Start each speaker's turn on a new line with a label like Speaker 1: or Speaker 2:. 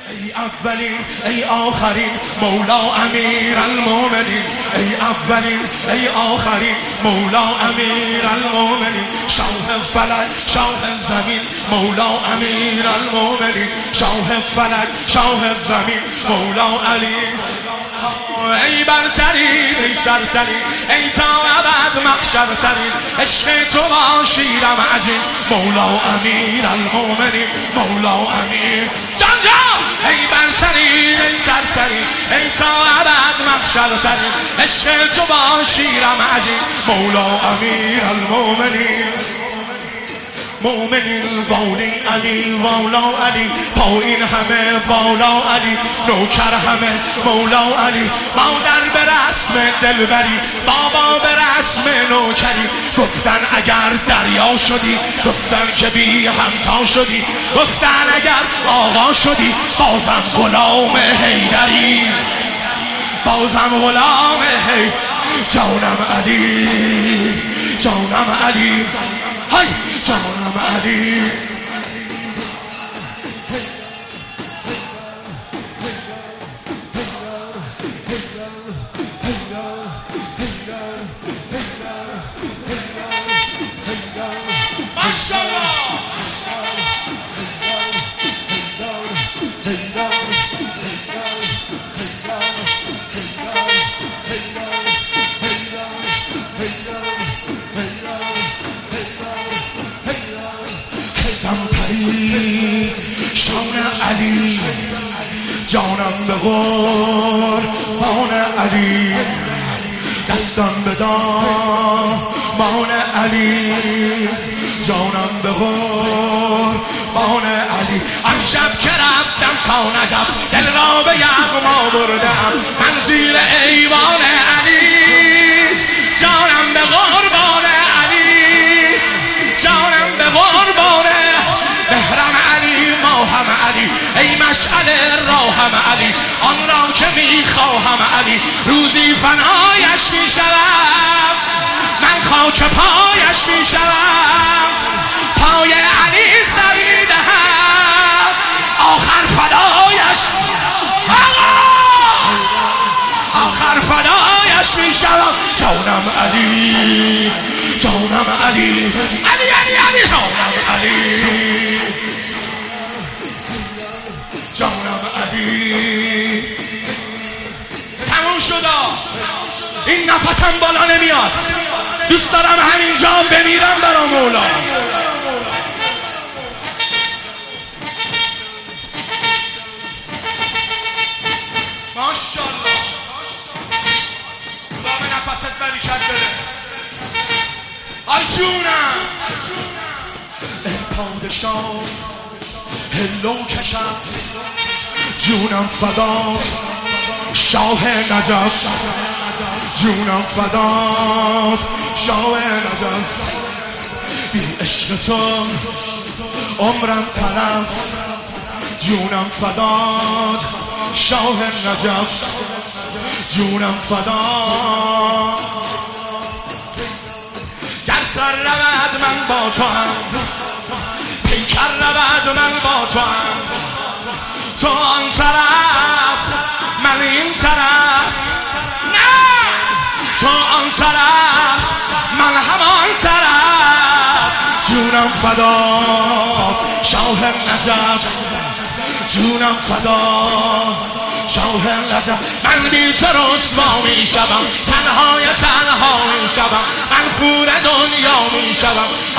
Speaker 1: ای اولین ای آخرین مولا امیر المومنین، ای اولین ای آخرین مولا امیر المومنین، شاه فلک شاه زمین مولا امیر المومنین، شاه فلک شاه زمین مولا علی. ای برترین ای سرترین ای تا ابد محشرترین، عشق تو با شیرم عجین مولا امیر المومنین، مولا امیر جان جان. ای برترین ای سرترین ای تا ابد محشرترین، عشق تو با شیرم عجین مولا امیر المومنین. مومنین والی علی والا علی، پایین همه بالا علی، نوکر همه مولا علی، مادر به رسم دلبری، بابا به رسم نوکری، گفتن اگر دریا شدی، گفتن که بی همتا شدی، گفتن اگر آقا شدی بازم غلام حیدری، بازم غلام حیدری. جانم علی جانم علی های جانم علی. علی جانم به قربان علی، دستم به دامان علی، جانم به قربان علی. آن شب که رفتم تا نجف دل را به یغما بردم من زیر ایوان علی، جانم به قربان علی، جانم به قربان مهرم علی ماهم علی، ای مشعل راهم علی، آن را که میخواهم علی، روزی فنایش میشوم من خاک پایش میشوم، پای علی سر میدهم آخر فدایش، آخر فدایش میشوم. جانم علی جانم علی علی علی علی جانم علی جانم علی. تموم شدا، این نفسم بالا نمیاد، دوست دارم همینجا بمیرم برا مولا. ماشاءالله خدا به نفست برکت بده. آجونم ای پادشاه هلو کشم، جونم فدا شاه نجف، جونم فدا شاه نجف، بی عشق تو عمرم تلف، جونم فدا شاه نجف، جونم فدا. گر سر رود من با تو هم، پیکر رود من با تو هم، تو آن طرف من این طرف، نه تو آن طرف من همان طرف، جونم فدا شاه نجف، جونم فدا شاه نجف. من بی تو رسوا می شوم، تنهای تنها می شوم، من فور دنیا می شوم،